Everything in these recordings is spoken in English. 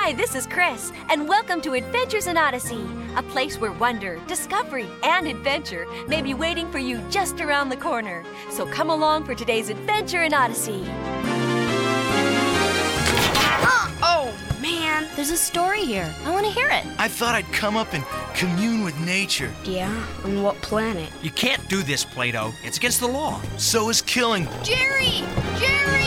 Hi, this is Chris, and welcome to Adventures in Odyssey, a place where wonder, discovery, and adventure may be waiting for you just around the corner. So come along for today's Adventure in Odyssey. Oh, man. There's a story here. I want to hear it. I thought I'd come up and commune with nature. Yeah? On what planet? You can't do this, Plato. It's against the law. So is killing. Jerry! Jerry!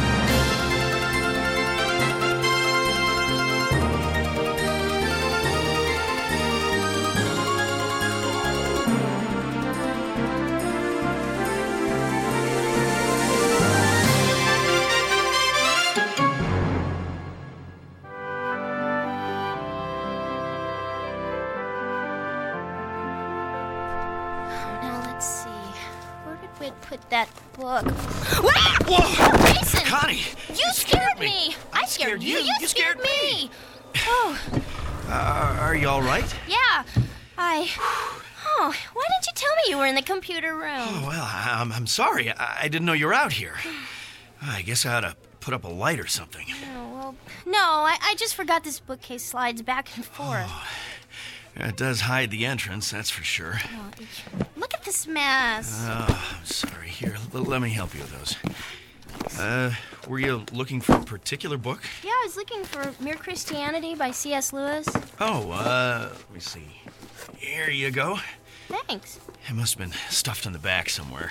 Put that book. Whoa! Jason! Connie! You scared me! I scared you! You scared me! Oh. Are you all right? Yeah. Oh, why didn't you tell me you were in the computer room? Oh, well, I'm sorry. I didn't know you were out here. I guess I ought to put up a light or something. Oh, well, no, I just forgot this bookcase slides back and forth. Oh, it does hide the entrance, that's for sure. Oh, look at this mess. Oh, I'm sorry. Here, let me help you with those. Were you looking for a particular book? Yeah, I was looking for Mere Christianity by C.S. Lewis. Oh, let me see. Here you go. Thanks. It must have been stuffed in the back somewhere.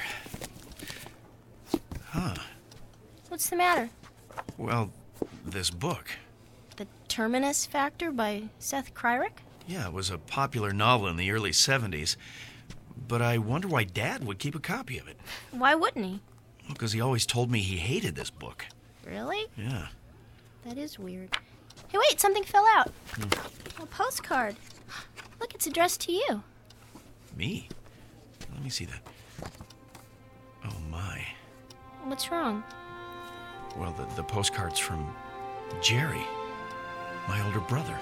Huh. What's the matter? Well, this book. The Terminus Factor by Seth Kreirik? Yeah, it was a popular novel in the early 70s. But I wonder why Dad would keep a copy of it. Why wouldn't he? Because he always told me he hated this book. Really? Yeah. That is weird. Hey, wait, something fell out. A postcard. Look, it's addressed to you. Me? Let me see that. Oh, my. What's wrong? Well, the postcard's from Jerry, my older brother.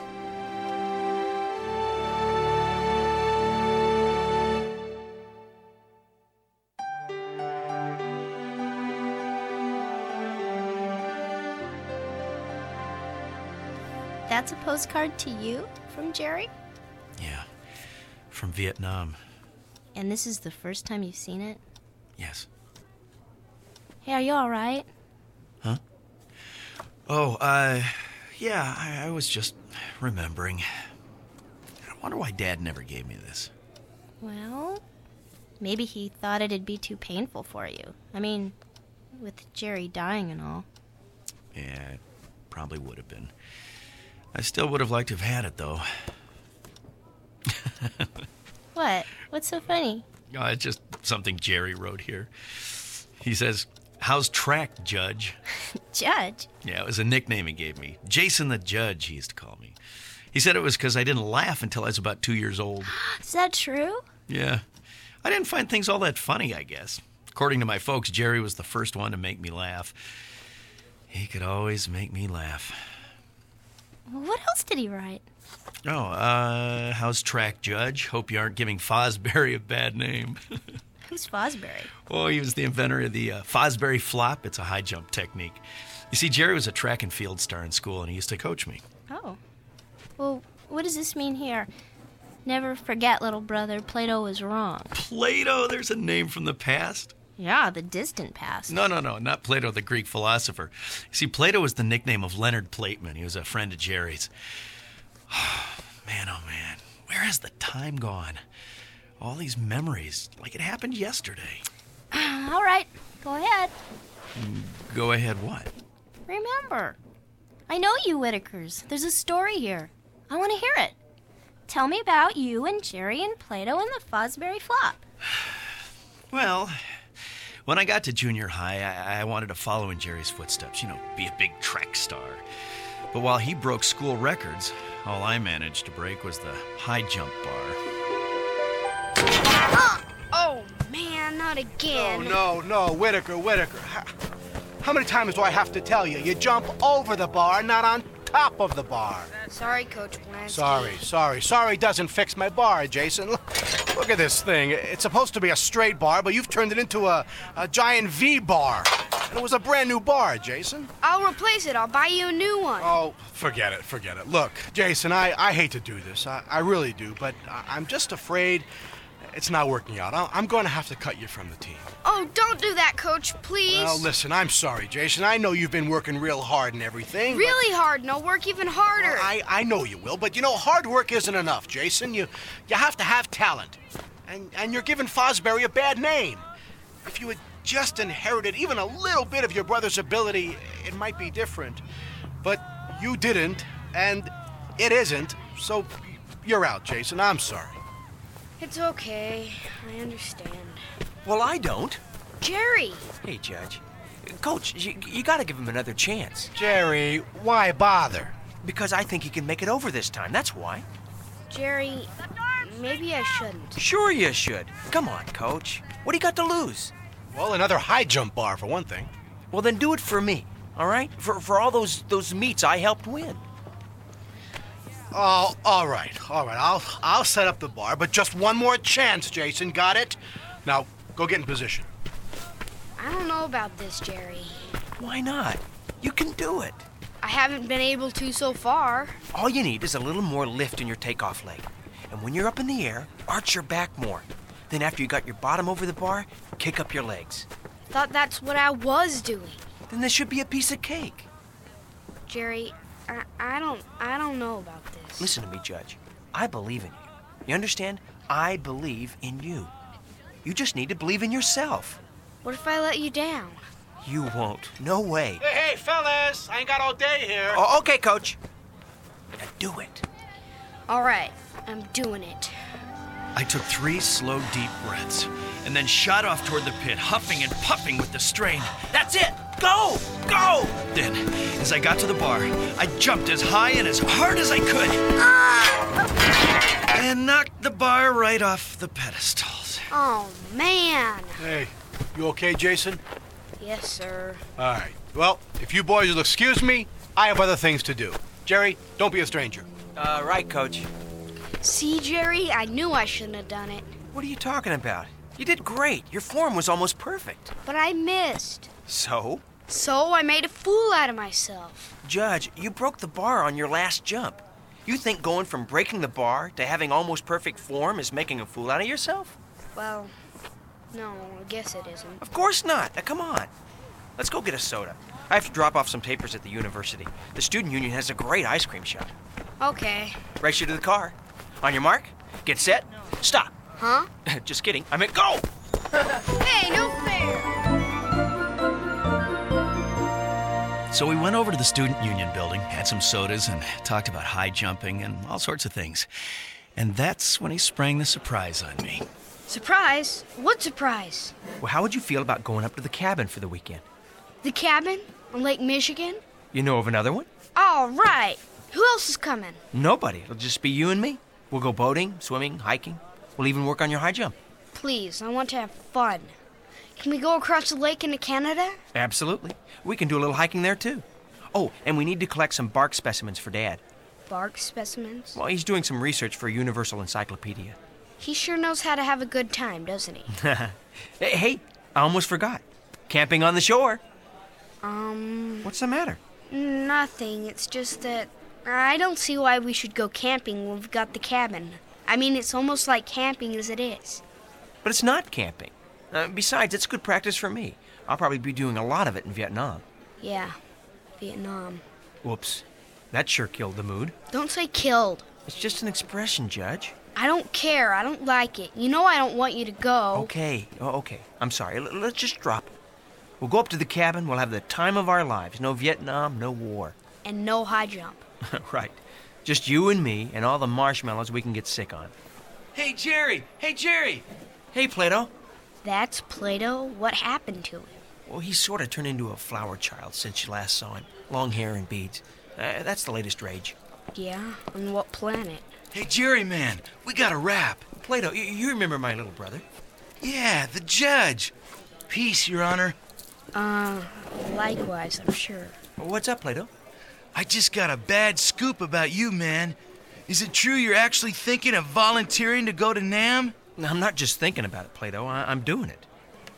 That's a postcard to you from Jerry? Yeah, from Vietnam. And this is the first time you've seen it? Yes. Hey, are you all right? Huh? Oh, yeah, I was just remembering. I wonder why Dad never gave me this. Well, maybe he thought it'd be too painful for you. I mean, with Jerry dying and all. Yeah, it probably would have been. I still would have liked to have had it, though. What? What's so funny? Oh, it's just something Jerry wrote here. He says, "How's track, Judge?" Judge? Yeah, it was a nickname he gave me. Jason the Judge, he used to call me. He said it was because I didn't laugh until I was about 2 years old. Is that true? Yeah. I didn't find things all that funny, I guess. According to my folks, Jerry was the first one to make me laugh. He could always make me laugh. What else did he write? Oh, how's track, Judge? Hope you aren't giving Fosbury a bad name. Who's Fosbury? Oh, he was the inventor of the Fosbury flop. It's a high jump technique. You see, Jerry was a track and field star in school, and he used to coach me. Oh. Well, what does this mean here? Never forget, little brother, Plato was wrong. Plato? There's a name from the past. Yeah, the distant past. No, not Plato, the Greek philosopher. You see, Plato was the nickname of Leonard Plateman. He was a friend of Jerry's. Man, oh man, where has the time gone? All these memories, like it happened yesterday. All right, go ahead. Go ahead, what? Remember. I know you Whitakers. There's a story here. I want to hear it. Tell me about you and Jerry and Plato and the Fosbury flop. Well, when I got to junior high, I wanted to follow in Jerry's footsteps, be a big track star. But while he broke school records, all I managed to break was the high jump bar. Oh, man, not again. No, Whitaker. How many times do I have to tell you? You jump over the bar, not on top of the bar. Sorry, Coach Blansky. Sorry doesn't fix my bar, Jason. Look at this thing. It's supposed to be a straight bar, but you've turned it into a giant V bar. And it was a brand new bar, Jason. I'll replace it. I'll buy you a new one. Oh, forget it. Look, Jason, I hate to do this. I really do, but I'm just afraid it's not working out. I'm going to have to cut you from the team. Oh, don't do that, Coach, please. Well, listen, I'm sorry, Jason. I know you've been working real hard and everything. Really hard, and I'll work even harder. Well, I know you will, but hard work isn't enough, Jason. You have to have talent. And you're giving Fosbury a bad name. If you had just inherited even a little bit of your brother's ability, it might be different. But you didn't, and it isn't, so you're out, Jason. I'm sorry. It's okay. I understand. Well, I don't. Jerry! Hey, Judge. Coach, you gotta give him another chance. Jerry, why bother? Because I think he can make it over this time, that's why. Jerry, maybe I shouldn't. Sure you should. Come on, Coach. What do you got to lose? Well, another high jump bar, for one thing. Well, then do it for me, all right? For all those meets I helped win. Oh, all right. I'll set up the bar, but just one more chance, Jason. Got it? Now, go get in position. I don't know about this, Jerry. Why not? You can do it. I haven't been able to so far. All you need is a little more lift in your takeoff leg. And when you're up in the air, arch your back more. Then after you got your bottom over the bar, kick up your legs. Thought that's what I was doing. Then this should be a piece of cake. Jerry, I don't know about this. Listen to me, Judge. I believe in you. You understand? I believe in you. You just need to believe in yourself. What if I let you down? You won't. No way. Hey, fellas. I ain't got all day here. Oh, okay, Coach. Now do it. All right, I'm doing it. I took 3 slow, deep breaths and then shot off toward the pit, huffing and puffing with the strain. That's it! Go! Go! Then, as I got to the bar, I jumped as high and as hard as I could. And knocked the bar right off the pedestals. Oh, man. Hey, you okay, Jason? Yes, sir. All right. Well, if you boys will excuse me, I have other things to do. Jerry, don't be a stranger. Right, Coach. See, Jerry, I knew I shouldn't have done it. What are you talking about? You did great. Your form was almost perfect. But I missed. So? So I made a fool out of myself. Judge, you broke the bar on your last jump. You think going from breaking the bar to having almost perfect form is making a fool out of yourself? Well, no, I guess it isn't. Of course not. Now, come on. Let's go get a soda. I have to drop off some papers at the university. The student union has a great ice cream shop. Okay. Race you to the car. On your mark, get set, stop. Huh? Just kidding. I meant go! Hey, no fair! So we went over to the student union building, had some sodas, and talked about high jumping and all sorts of things. And that's when he sprang the surprise on me. Surprise? What surprise? Well, how would you feel about going up to the cabin for the weekend? The cabin on Lake Michigan? You know of another one? All right. Who else is coming? Nobody. It'll just be you and me. We'll go boating, swimming, hiking. We'll even work on your high jump. Please, I want to have fun. Can we go across the lake into Canada? Absolutely. We can do a little hiking there, too. Oh, and we need to collect some bark specimens for Dad. Bark specimens? Well, he's doing some research for a universal encyclopedia. He sure knows how to have a good time, doesn't he? Hey, I almost forgot. Camping on the shore. What's the matter? Nothing. It's just that I don't see why we should go camping when we've got the cabin. I mean, it's almost like camping as it is. But it's not camping. Besides, it's good practice for me. I'll probably be doing a lot of it in Vietnam. Yeah, Vietnam. Whoops. That sure killed the mood. Don't say killed. It's just an expression, Judge. I don't care. I don't like it. You know I don't want you to go. Okay. I'm sorry. Let's just drop it. We'll go up to the cabin. We'll have the time of our lives. No Vietnam, no war. And no high jump. Right. Just you and me and all the marshmallows we can get sick on. Hey, Jerry! Hey, Jerry! Hey, Plato. That's Plato? What happened to him? Well, he's sort of turned into a flower child since you last saw him. Long hair and beads. That's the latest rage. Yeah? On what planet? Hey, Jerry, man, we got a rap. Plato, you remember my little brother? Yeah, the judge. Peace, Your Honor. Likewise, I'm sure. What's up, Plato? I just got a bad scoop about you, man. Is it true you're actually thinking of volunteering to go to NAM? I'm not just thinking about it, Plato. I'm doing it.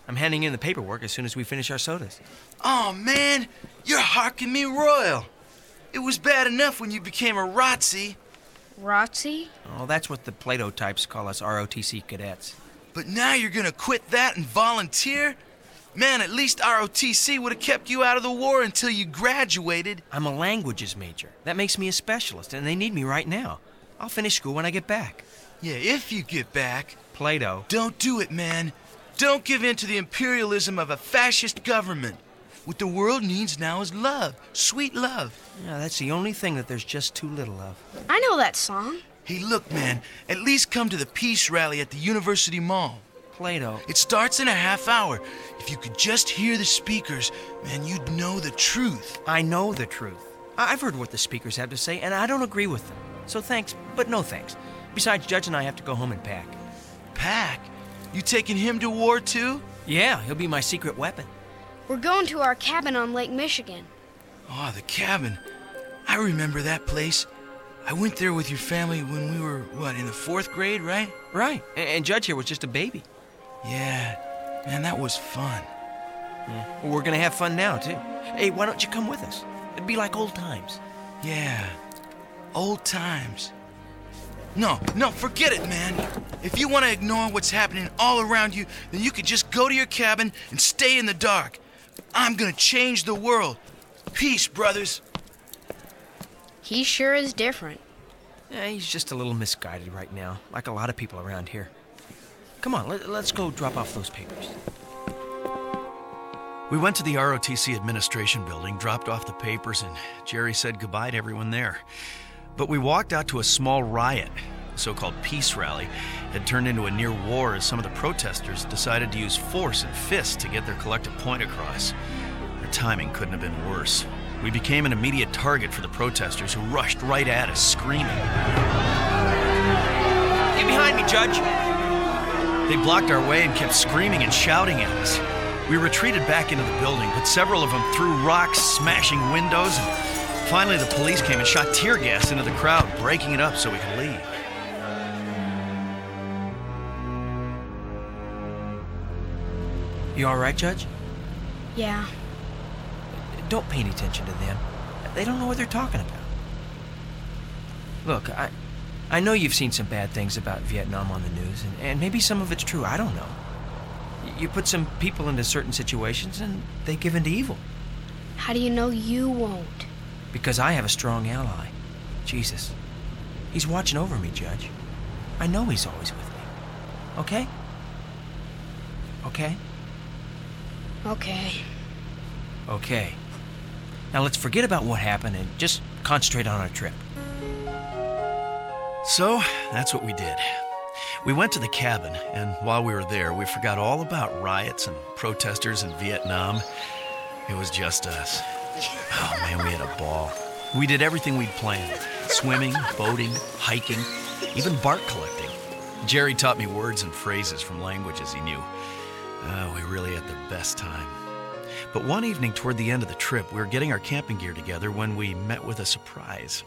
I'm handing in the paperwork as soon as we finish our sodas. Oh, man, you're harking me royal. It was bad enough when you became a ROTC, ROTC? Oh, that's what the Plato types call us ROTC cadets. but now you're gonna quit that and volunteer? Man, at least ROTC would have kept you out of the war until you graduated. I'm a languages major. That makes me a specialist, and they need me right now. I'll finish school when I get back. Yeah, if you get back. Plato. Don't do it, man. Don't give in to the imperialism of a fascist government. What the world needs now is love. Sweet love. Yeah, that's the only thing that there's just too little of. I know that song. Hey, look, man. At least come to the peace rally at the University Mall. Plato. It starts in a half hour. If you could just hear the speakers, man, you'd know the truth. I know the truth. I've heard what the speakers have to say, and I don't agree with them. So thanks, but no thanks. Besides, Judge and I have to go home and pack. Pack? You taking him to war, too? Yeah, he'll be my secret weapon. We're going to our cabin on Lake Michigan. Oh, the cabin. I remember that place. I went there with your family when we were, in the 4th grade, right? Right, and Judge here was just a baby. Yeah. Man, that was fun. Yeah. Well, we're gonna have fun now, too. Hey, why don't you come with us? It'd be like old times. Yeah. Old times. No, forget it, man. If you want to ignore what's happening all around you, then you could just go to your cabin and stay in the dark. I'm gonna change the world. Peace, brothers. He sure is different. Yeah, he's just a little misguided right now, like a lot of people around here. Come on, let's go drop off those papers. We went to the ROTC administration building, dropped off the papers, and Jerry said goodbye to everyone there. But we walked out to a small riot. The so-called peace rally had turned into a near war as some of the protesters decided to use force and fists to get their collective point across. Their timing couldn't have been worse. We became an immediate target for the protesters who rushed right at us, screaming. Get behind me, Judge! They blocked our way and kept screaming and shouting at us. We retreated back into the building, but several of them threw rocks, smashing windows, and finally the police came and shot tear gas into the crowd, breaking it up so we could leave. You all right, Judge? Yeah. Don't pay any attention to them. They don't know what they're talking about. Look, I know you've seen some bad things about Vietnam on the news, and maybe some of it's true, I don't know. You put some people into certain situations, and they give into evil. How do you know you won't? Because I have a strong ally, Jesus. He's watching over me, Judge. I know he's always with me. Okay? Okay? Okay. Okay. Now let's forget about what happened and just concentrate on our trip. So, that's what we did. We went to the cabin, and while we were there, we forgot all about riots and protesters in Vietnam. It was just us. Oh, man, we had a ball. We did everything we'd planned. Swimming, boating, hiking, even bark collecting. Jerry taught me words and phrases from languages he knew. We really had the best time. But one evening toward the end of the trip, we were getting our camping gear together when we met with a surprise.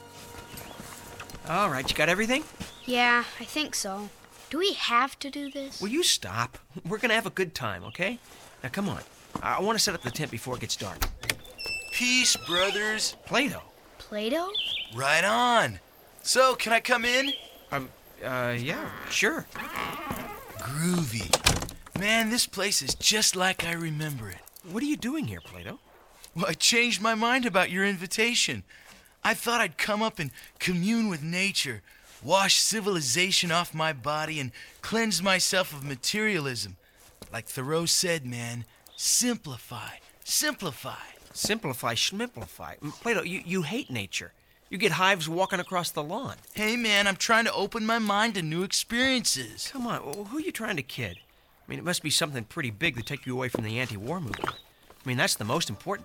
All right, you got everything? Yeah, I think so. Do we have to do this? Will you stop? We're gonna have a good time, okay? Now, come on. I want to set up the tent before it gets dark. Peace, brothers. Play-Doh. Play-Doh? Right on. So, can I come in? Yeah, sure. Groovy. Man, this place is just like I remember it. What are you doing here, Play-Doh? Well, I changed my mind about your invitation. I thought I'd come up and commune with nature, wash civilization off my body, and cleanse myself of materialism. Like Thoreau said, man, simplify, simplify. Simplify, schmimplify. Play-Doh, you hate nature. You get hives walking across the lawn. Hey, man, I'm trying to open my mind to new experiences. Come on, who are you trying to kid? I mean, it must be something pretty big to take you away from the anti-war movement. I mean, that's the most important.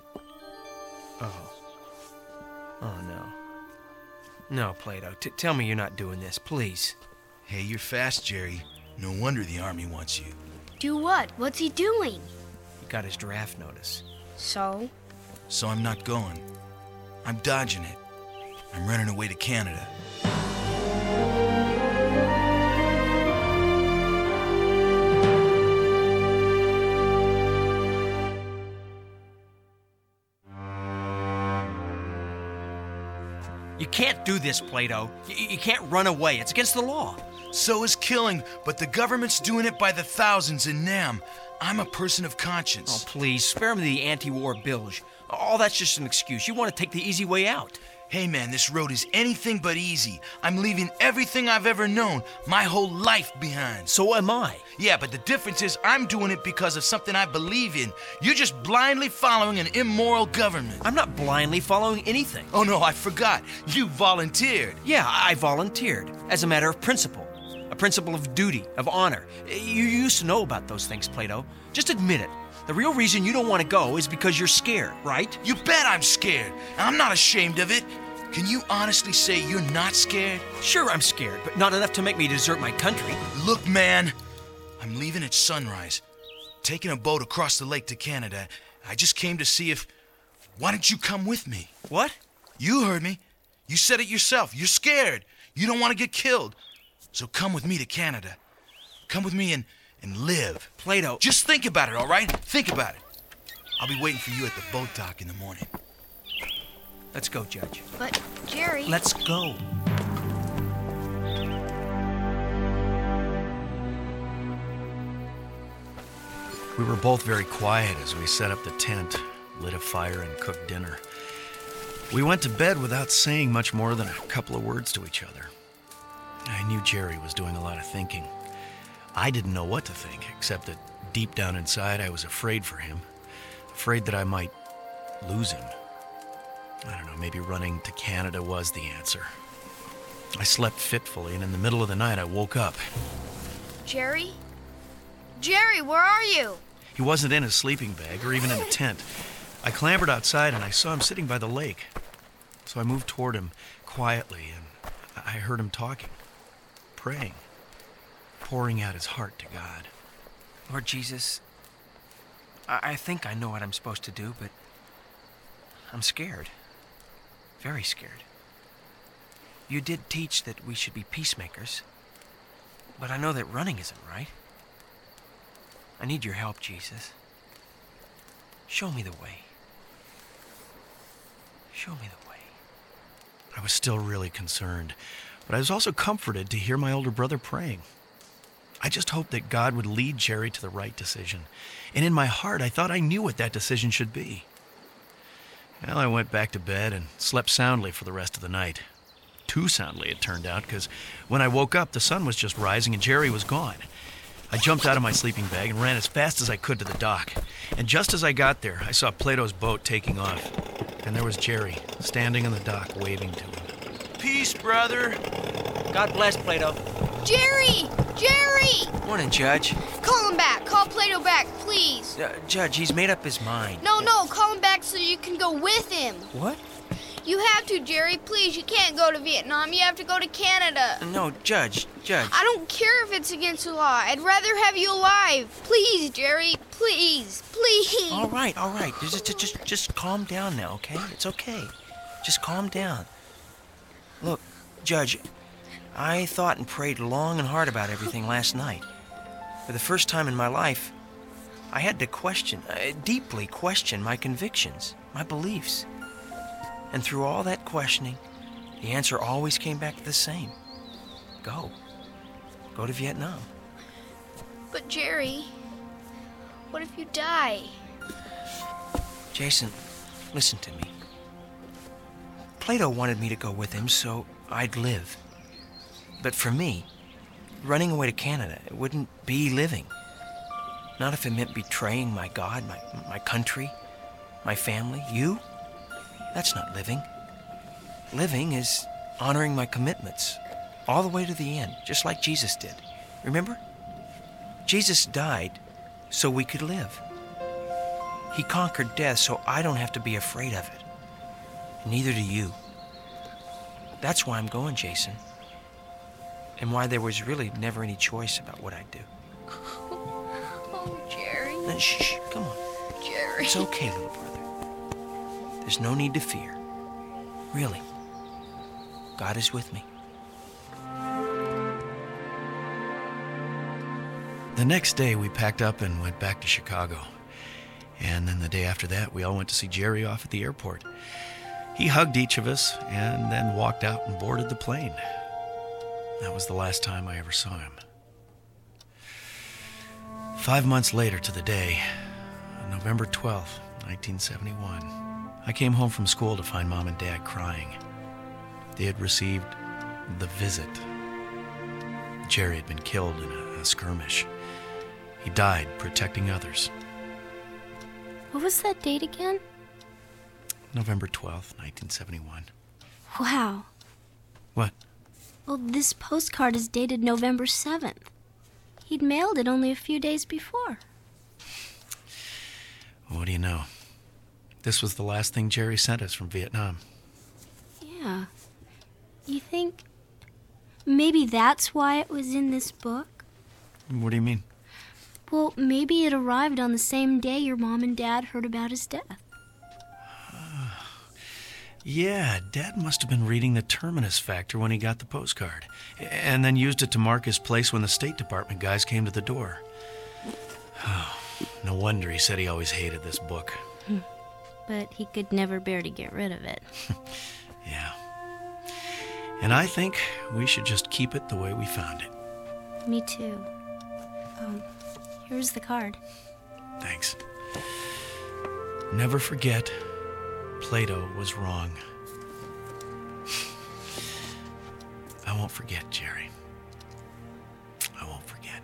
Oh, no. No, Play-Doh, tell me you're not doing this, please. Hey, you're fast, Jerry. No wonder the Army wants you. Do what? What's he doing? He got his draft notice. So? So I'm not going. I'm dodging it. I'm running away to Canada. You can't do this, Plato. You can't run away. It's against the law. So is killing, but the government's doing it by the thousands in Nam. I'm a person of conscience. Oh, please, spare me the anti-war bilge. All that's just an excuse. You want to take the easy way out. Hey man, this road is anything but easy. I'm leaving everything I've ever known, my whole life behind. So am I. Yeah, but the difference is I'm doing it because of something I believe in. You're just blindly following an immoral government. I'm not blindly following anything. Oh no, I forgot. You volunteered. Yeah, I volunteered as a matter of principle. A principle of duty, of honor. You used to know about those things, Plato. Just admit it. The real reason you don't want to go is because you're scared, right? You bet I'm scared. I'm not ashamed of it. Can you honestly say you're not scared? Sure, I'm scared, but not enough to make me desert my country. Look, man, I'm leaving at sunrise, taking a boat across the lake to Canada. I just came to see if... Why don't you come with me? What? You heard me. You said it yourself. You're scared. You don't want to get killed. So come with me to Canada. Come with me and live. Plato. Just think about it, all right? Think about it. I'll be waiting for you at the boat dock in the morning. Let's go, Judge. But, Jerry... Let's go. We were both very quiet as we set up the tent, lit a fire, and cooked dinner. We went to bed without saying much more than a couple of words to each other. I knew Jerry was doing a lot of thinking. I didn't know what to think, except that deep down inside I was afraid for him, afraid that I might lose him. I don't know, maybe running to Canada was the answer. I slept fitfully, and in the middle of the night I woke up. Jerry? Jerry, where are you? He wasn't in his sleeping bag or even in a tent. I clambered outside and I saw him sitting by the lake. So I moved toward him quietly, and I heard him talking, praying, pouring out his heart to God. Lord Jesus, I think I know what I'm supposed to do, but I'm scared. Very scared. You did teach that we should be peacemakers, but I know that running isn't right. I need your help, Jesus. Show me the way. Show me the way. I was still really concerned, but I was also comforted to hear my older brother praying. I just hoped that God would lead Jerry to the right decision, and in my heart I thought I knew what that decision should be. Well, I went back to bed and slept soundly for the rest of the night. Too soundly, it turned out, because when I woke up, the sun was just rising and Jerry was gone. I jumped out of my sleeping bag and ran as fast as I could to the dock. And just as I got there, I saw Plato's boat taking off. And there was Jerry, standing on the dock, waving to him. Peace, brother. God bless, Plato. Jerry! Jerry! Morning, Judge. Call him back. Call Plato back, please. Judge, he's made up his mind. No, call him back so you can go with him. What? You have to, Jerry. Please, you can't go to Vietnam. You have to go to Canada. No, Judge. I don't care if it's against the law. I'd rather have you alive. Please, Jerry. Please. All right. Just calm down now, okay? It's okay. Just calm down. Look, Judge, I thought and prayed long and hard about everything last night. For the first time in my life, I had to deeply question my convictions, my beliefs. And through all that questioning, the answer always came back to the same. Go. Go to Vietnam. But, Jerry, what if you die? Jason, listen to me. Plato wanted me to go with him so I'd live. But for me, running away to Canada, it wouldn't be living. Not if it meant betraying my God, my country, my family, you. That's not living. Living is honoring my commitments all the way to the end, just like Jesus did. Remember? Jesus died so we could live. He conquered death so I don't have to be afraid of it. Neither do you. That's why I'm going, Jason. And why there was really never any choice about what I'd do. Oh, Jerry. Shh, come on. Jerry. It's okay, little brother. There's no need to fear. Really. God is with me. The next day, we packed up and went back to Chicago. And then the day after that, we all went to see Jerry off at the airport. He hugged each of us and then walked out and boarded the plane. That was the last time I ever saw him. 5 months later to the day, on November 12th, 1971, I came home from school to find Mom and Dad crying. They had received the visit. Jerry had been killed in a skirmish. He died protecting others. What was that date again? November 12th, 1971. Wow. What? Well, this postcard is dated November 7th. He'd mailed it only a few days before. What do you know? This was the last thing Jerry sent us from Vietnam. Yeah. You think maybe that's why it was in this book? What do you mean? Well, maybe it arrived on the same day your mom and Dad heard about his death. Yeah, Dad must have been reading the Terminus Factor when he got the postcard, and then used it to mark his place when the State Department guys came to the door. Oh, no wonder he said he always hated this book. But he could never bear to get rid of it. Yeah. And I think we should just keep it the way we found it. Me too. Here's the card. Thanks. Never forget, Plato was wrong. I won't forget, Jerry. I won't forget.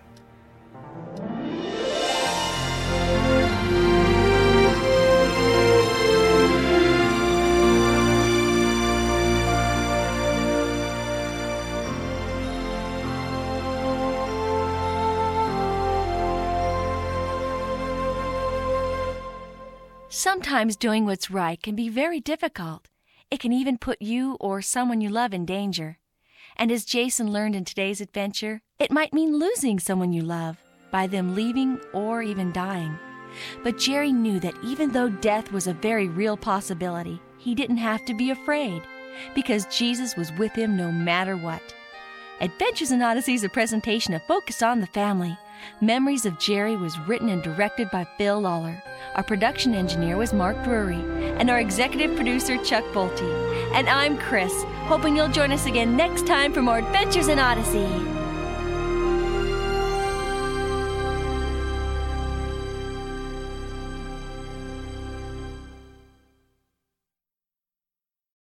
Sometimes doing what's right can be very difficult. It can even put you or someone you love in danger. And as Jason learned in today's adventure, it might mean losing someone you love, by them leaving or even dying. But Jerry knew that even though death was a very real possibility, he didn't have to be afraid, because Jesus was with him no matter what. Adventures in Odyssey is a presentation of Focus on the Family. Memories of Jerry was written and directed by Phil Lawler. Our production engineer was Mark Drury, and our executive producer, Chuck Bolte. And I'm Chris, hoping you'll join us again next time for more Adventures in Odyssey.